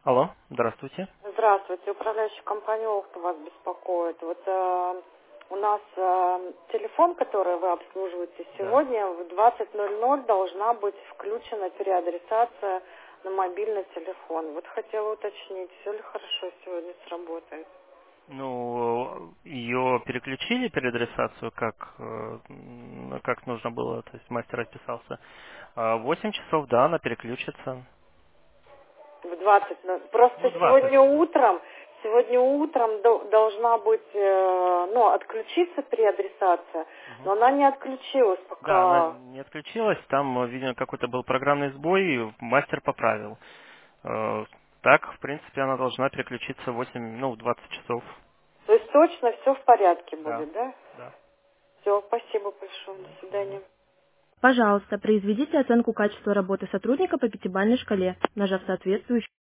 Алло, здравствуйте. Здравствуйте, управляющая компания «Охта» вас беспокоит. Вот у нас телефон, который вы обслуживаете Да. сегодня, в 20:00 должна быть включена переадресация на мобильный телефон. Вот хотела уточнить, все ли хорошо сегодня сработает. Ну, ее переключили, переадресацию, как нужно было, то есть мастер расписался. 8 часов, да, она переключится. В 20:00. Ну, Просто 20. сегодня утром должна быть, отключиться переадресация, Мгм. но она не отключилась Да, она пока. не отключилась, там, видимо, какой-то был программный сбой, и мастер поправил. Так, в принципе, она должна переключиться в 8, ну, в 20 часов. То есть точно все в порядке Да, будет, да? да. Все, спасибо большое. До Мгм. свидания. Пожалуйста, произведите оценку качества работы сотрудника по пятибалльной шкале, нажав соответствующую